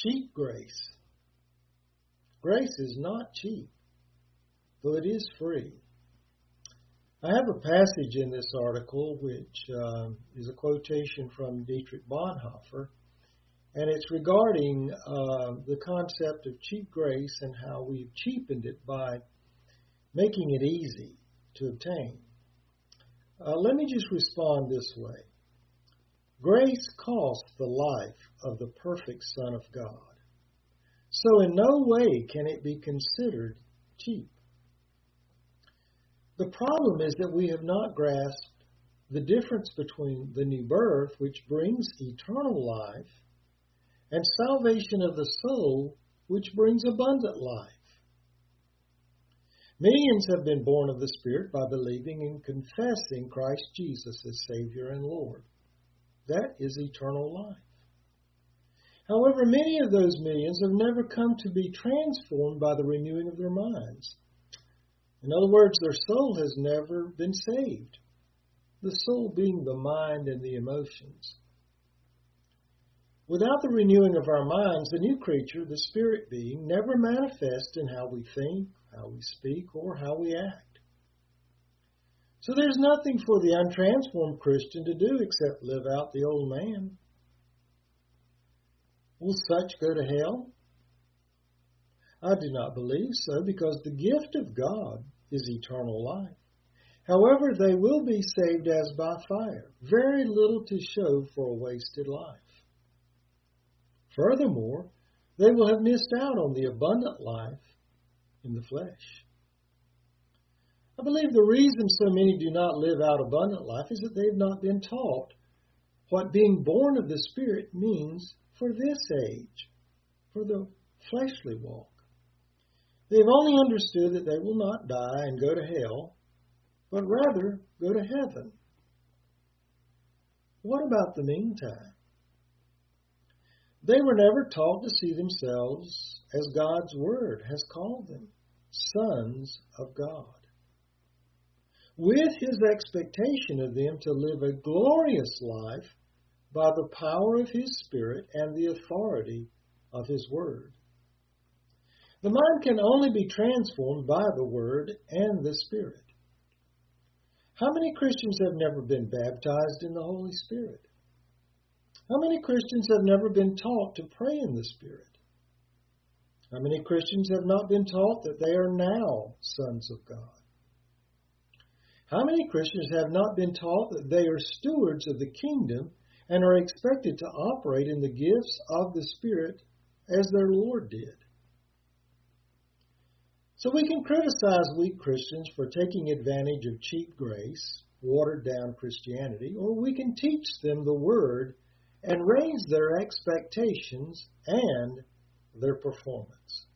Cheap grace. Grace is not cheap, though it is free. I have a passage in this article which is a quotation from Dietrich Bonhoeffer, and it's regarding the concept of cheap grace and how we've cheapened it by making it easy to obtain. Let me just respond this way. Grace cost the life of the perfect Son of God. So in no way can it be considered cheap. The problem is that we have not grasped the difference between the new birth, which brings eternal life, and salvation of the soul, which brings abundant life. Millions have been born of the Spirit by believing and confessing Christ Jesus as Savior and Lord. That is eternal life. However, many of those millions have never come to be transformed by the renewing of their minds. In other words, their soul has never been saved, the soul being the mind and the emotions. Without the renewing of our minds, the new creature, the spirit being, never manifests in how we think, how we speak, or how we act. So there's nothing for the untransformed Christian to do except live out the old man. Will such go to hell? I do not believe so, because the gift of God is eternal life. However, they will be saved as by fire, very little to show for a wasted life. Furthermore, they will have missed out on the abundant life in the flesh. I believe the reason so many do not live out abundant life is that they have not been taught what being born of the Spirit means for this age, for the fleshly walk. They have only understood that they will not die and go to hell, but rather go to heaven. What about the meantime? They were never taught to see themselves as God's Word has called them, sons of God, with His expectation of them to live a glorious life by the power of His Spirit and the authority of His Word. The mind can only be transformed by the Word and the Spirit. How many Christians have never been baptized in the Holy Spirit? How many Christians have never been taught to pray in the Spirit? How many Christians have not been taught that they are now sons of God? How many Christians have not been taught that they are stewards of the kingdom and are expected to operate in the gifts of the Spirit as their Lord did? So we can criticize weak Christians for taking advantage of cheap grace, watered down Christianity, or we can teach them the Word and raise their expectations and their performance.